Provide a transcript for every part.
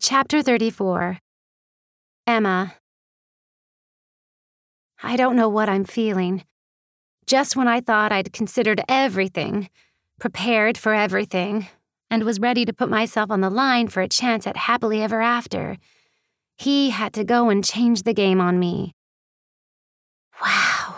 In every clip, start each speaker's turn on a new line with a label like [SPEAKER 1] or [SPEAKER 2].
[SPEAKER 1] Chapter 34. Emma. I don't know what I'm feeling. Just when I thought I'd considered everything, prepared for everything, and was ready to put myself on the line for a chance at happily ever after, he had to go and change the game on me. Wow.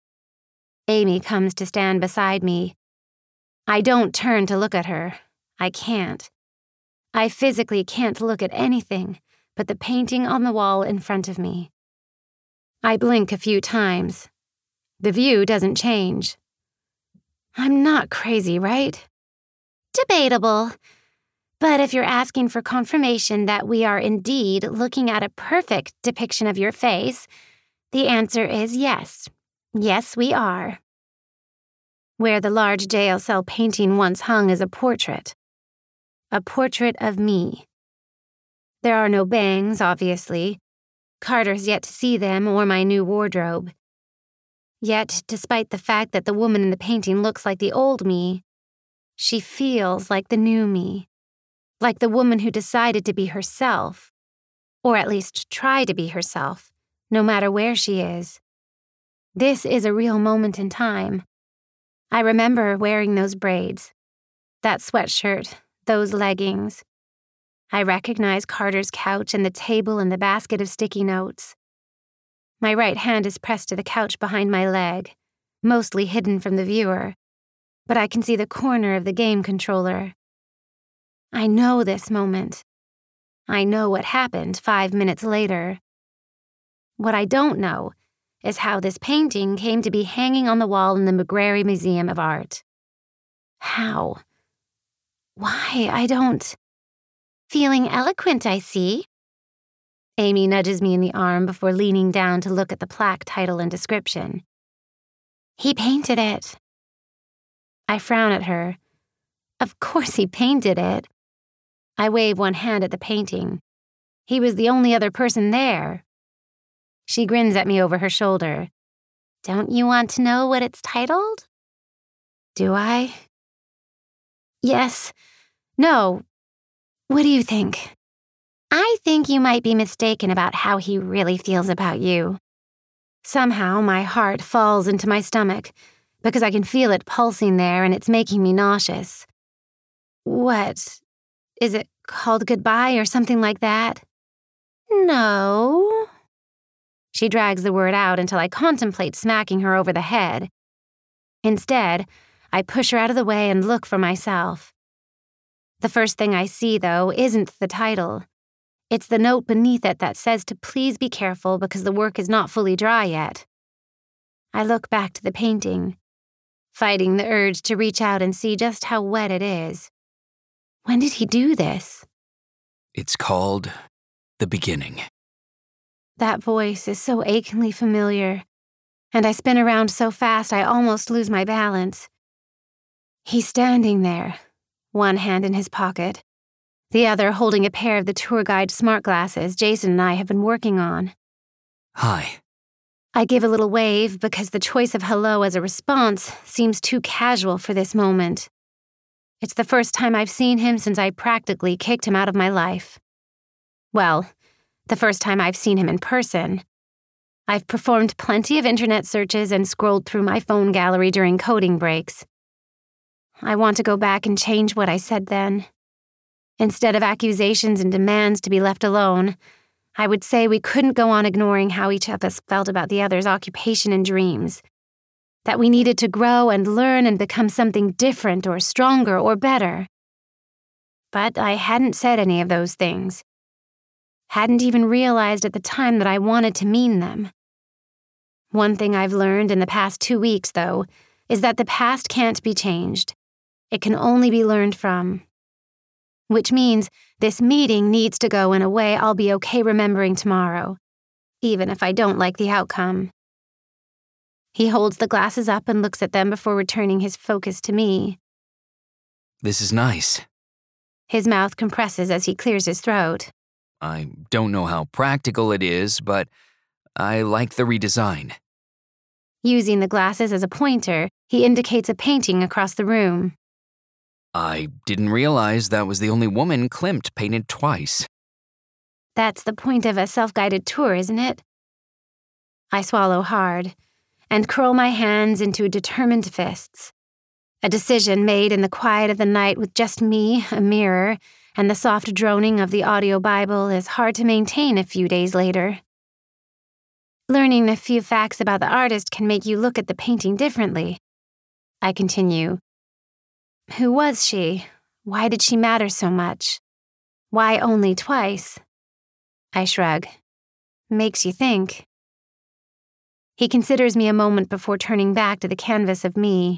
[SPEAKER 1] Amy comes to stand beside me. I don't turn to look at her. I can't. I physically can't look at anything but the painting on the wall in front of me. I blink a few times. The view doesn't change. I'm not crazy, right? Debatable. But if you're asking for confirmation that we are indeed looking at a perfect depiction of your face, the answer is yes. Yes, we are. Where the large jail cell painting once hung is a portrait. A portrait of me. There are no bangs, obviously. Carter's yet to see them or my new wardrobe. Yet, despite the fact that the woman in the painting looks like the old me, she feels like the new me. Like the woman who decided to be herself. Or at least try to be herself, no matter where she is. This is a real moment in time. I remember wearing those braids, that sweatshirt, those leggings. I recognize Carter's couch and the table and the basket of sticky notes. My right hand is pressed to the couch behind my leg, mostly hidden from the viewer, but I can see the corner of the game controller. I know this moment. I know what happened 5 minutes later. What I don't know is how this painting came to be hanging on the wall in the McGrary Museum of Art. How? Why, I don't... Feeling eloquent, I see. Amy nudges me in the arm before leaning down to look at the plaque title and description. He painted it. I frown at her. Of course he painted it. I wave one hand at the painting. He was the only other person there. She grins at me over her shoulder. Don't you want to know what it's titled? Do I? Yes. No. What do you think? I think you might be mistaken about how he really feels about you. Somehow my heart falls into my stomach because I can feel it pulsing there and it's making me nauseous. What? Is it called goodbye or something like that? No. She drags the word out until I contemplate smacking her over the head. Instead, I push her out of the way and look for myself. The first thing I see, though, isn't the title. It's the note beneath it that says to please be careful because the work is not fully dry yet. I look back to the painting, fighting the urge to reach out and see just how wet it is. When did he do this?
[SPEAKER 2] It's called The Beginning.
[SPEAKER 1] That voice is so achingly familiar, and I spin around so fast I almost lose my balance. He's standing there, one hand in his pocket, the other holding a pair of the tour guide smart glasses Jason and I have been working on.
[SPEAKER 2] Hi.
[SPEAKER 1] I give a little wave because the choice of hello as a response seems too casual for this moment. It's the first time I've seen him since I practically kicked him out of my life. Well, the first time I've seen him in person. I've performed plenty of internet searches and scrolled through my phone gallery during coding breaks. I want to go back and change what I said then. Instead of accusations and demands to be left alone, I would say we couldn't go on ignoring how each of us felt about the other's occupation and dreams. That we needed to grow and learn and become something different or stronger or better. But I hadn't said any of those things. Hadn't even realized at the time that I wanted to mean them. One thing I've learned in the past 2 weeks, though, is that the past can't be changed. It can only be learned from. Which means this meeting needs to go in a way I'll be okay remembering tomorrow, even if I don't like the outcome. He holds the glasses up and looks at them before returning his focus to me.
[SPEAKER 2] This is nice.
[SPEAKER 1] His mouth compresses as he clears his throat.
[SPEAKER 2] I don't know how practical it is, but I like the redesign.
[SPEAKER 1] Using the glasses as a pointer, he indicates a painting across the room.
[SPEAKER 2] I didn't realize that was the only woman Klimt painted twice.
[SPEAKER 1] That's the point of a self-guided tour, isn't it? I swallow hard and curl my hands into determined fists. A decision made in the quiet of the night with just me, a mirror, and the soft droning of the audio Bible is hard to maintain a few days later. Learning a few facts about the artist can make you look at the painting differently. I continue. Who was she? Why did she matter so much? Why only twice? I shrug. Makes you think. He considers me a moment before turning back to the canvas of me.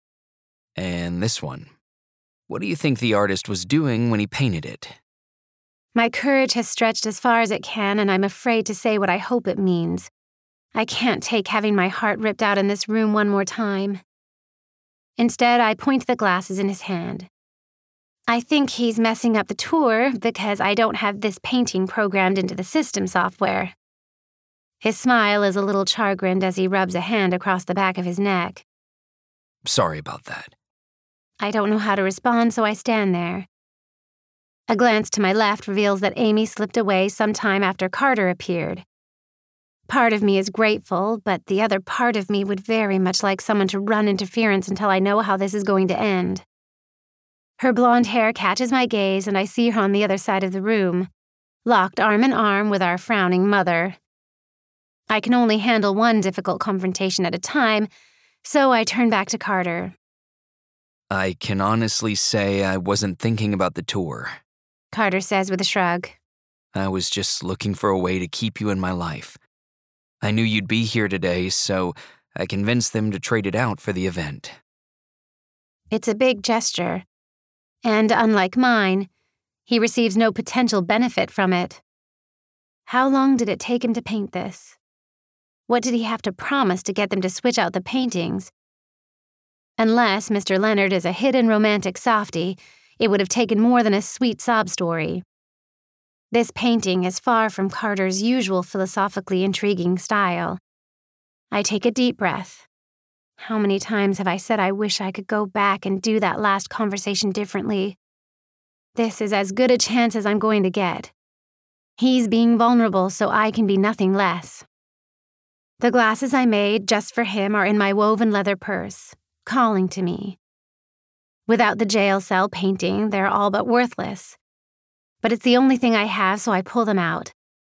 [SPEAKER 2] And this one. What do you think the artist was doing when he painted it?
[SPEAKER 1] My courage has stretched as far as it can, and I'm afraid to say what I hope it means. I can't take having my heart ripped out in this room one more time. Instead, I point to the glasses in his hand. I think he's messing up the tour because I don't have this painting programmed into the system software. His smile is a little chagrined as he rubs a hand across the back of his neck.
[SPEAKER 2] Sorry about that.
[SPEAKER 1] I don't know how to respond, so I stand there. A glance to my left reveals that Amy slipped away sometime after Carter appeared. Part of me is grateful, but the other part of me would very much like someone to run interference until I know how this is going to end. Her blonde hair catches my gaze, and I see her on the other side of the room, locked arm in arm with our frowning mother. I can only handle one difficult confrontation at a time, so I turn back to Carter.
[SPEAKER 2] I can honestly say I wasn't thinking about the tour.
[SPEAKER 1] Carter says with a shrug.
[SPEAKER 2] I was just looking for a way to keep you in my life. I knew you'd be here today, so I convinced them to trade it out for the event.
[SPEAKER 1] It's a big gesture, and unlike mine, he receives no potential benefit from it. How long did it take him to paint this? What did he have to promise to get them to switch out the paintings? Unless Mr. Leonard is a hidden romantic softy, it would have taken more than a sweet sob story. This painting is far from Carter's usual philosophically intriguing style. I take a deep breath. How many times have I said I wish I could go back and do that last conversation differently? This is as good a chance as I'm going to get. He's being vulnerable, so I can be nothing less. The glasses I made just for him are in my woven leather purse, calling to me. Without the jail cell painting, they're all but worthless. But it's the only thing I have, so I pull them out.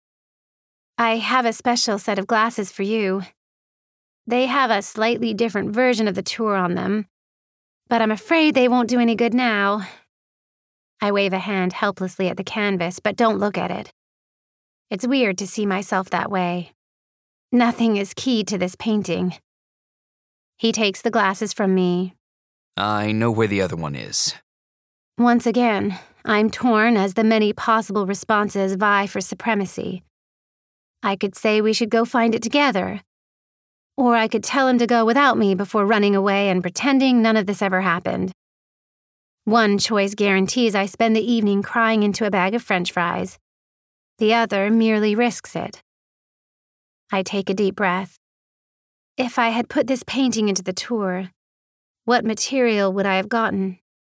[SPEAKER 1] I have a special set of glasses for you. They have a slightly different version of the tour on them, but I'm afraid they won't do any good now. I wave a hand helplessly at the canvas, but don't look at it. It's weird to see myself that way. Nothing is key to this painting. He takes the glasses from me.
[SPEAKER 2] I know where the other one is.
[SPEAKER 1] Once again, I'm torn as the many possible responses vie for supremacy. I could say we should go find it together. Or I could tell him to go without me before running away and pretending none of this ever happened. One choice guarantees I spend the evening crying into a bag of French fries. The other merely risks it. I take a deep breath. If I had put this painting into the tour, what material would I have gotten?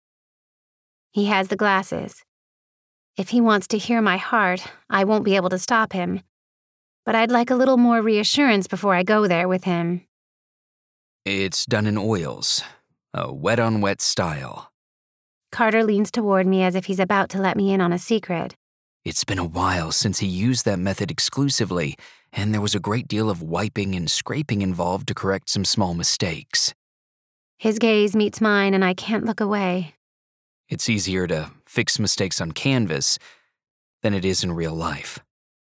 [SPEAKER 1] He has the glasses. If he wants to hear my heart, I won't be able to stop him. But I'd like a little more reassurance before I go there with him.
[SPEAKER 2] It's done in oils, a wet-on-wet style.
[SPEAKER 1] Carter leans toward me as if he's about to let me in on a secret.
[SPEAKER 2] It's been a while since he used that method exclusively, and there was a great deal of wiping and scraping involved to correct some small mistakes.
[SPEAKER 1] His gaze meets mine and I can't look away.
[SPEAKER 2] It's easier to fix mistakes on canvas than it is in real life.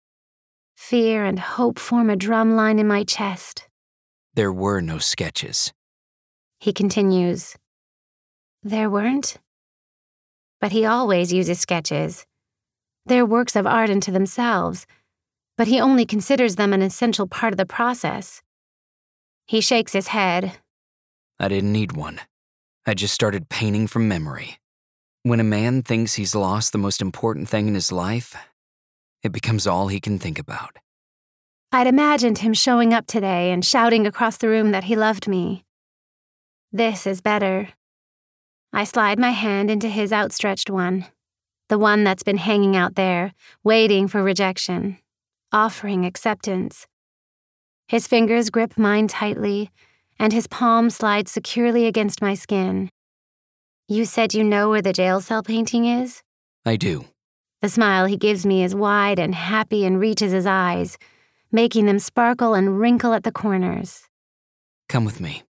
[SPEAKER 1] Fear and hope form a drum line in my chest.
[SPEAKER 2] There were no sketches.
[SPEAKER 1] He continues. There weren't? But he always uses sketches. They're works of art unto themselves, but he only considers them an essential part of the process. He shakes his head.
[SPEAKER 2] I didn't need one. I just started painting from memory. When a man thinks he's lost the most important thing in his life, it becomes all he can think about.
[SPEAKER 1] I'd imagined him showing up today and shouting across the room that he loved me. This is better. I slide my hand into his outstretched one. the one that's been hanging out there, waiting for rejection, offering acceptance. His fingers grip mine tightly, and his palm slides securely against my skin. You said you know where the jail cell painting is?
[SPEAKER 2] I do.
[SPEAKER 1] The smile he gives me is wide and happy and reaches his eyes, making them sparkle and wrinkle at the corners.
[SPEAKER 2] Come with me.